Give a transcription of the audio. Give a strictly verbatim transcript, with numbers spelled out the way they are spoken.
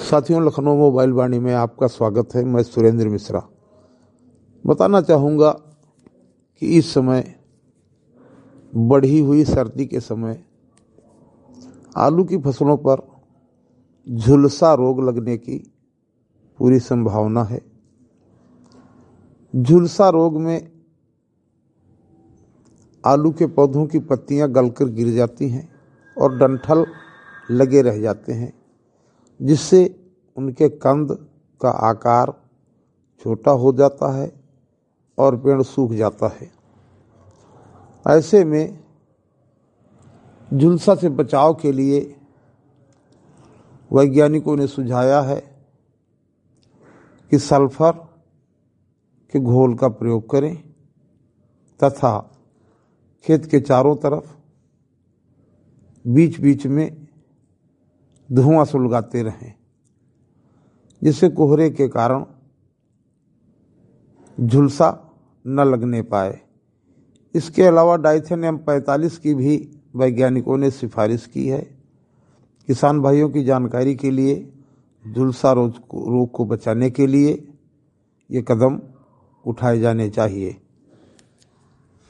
साथियों, लखनऊ मोबाइल वाणी में आपका स्वागत है। मैं सुरेंद्र मिश्रा बताना चाहूँगा कि इस समय बढ़ी हुई सर्दी के समय आलू की फसलों पर झुलसा रोग लगने की पूरी संभावना है। झुलसा रोग में आलू के पौधों की पत्तियां गलकर गिर जाती हैं और डंठल लगे रह जाते हैं, जिससे उनके कंद का आकार छोटा हो जाता है और पेड़ सूख जाता है। ऐसे में झुलसा से बचाव के लिए वैज्ञानिकों ने सुझाया है कि सल्फर के घोल का प्रयोग करें तथा खेत के चारों तरफ बीच बीच में धुआं सुलगाते रहें, जिससे कोहरे के कारण झुलसा न लगने पाए। इसके अलावा डाइथेनियम पैंतालीस की भी वैज्ञानिकों ने सिफारिश की है। किसान भाइयों की जानकारी के लिए झुलसा रोग को बचाने के लिए ये कदम उठाए जाने चाहिए।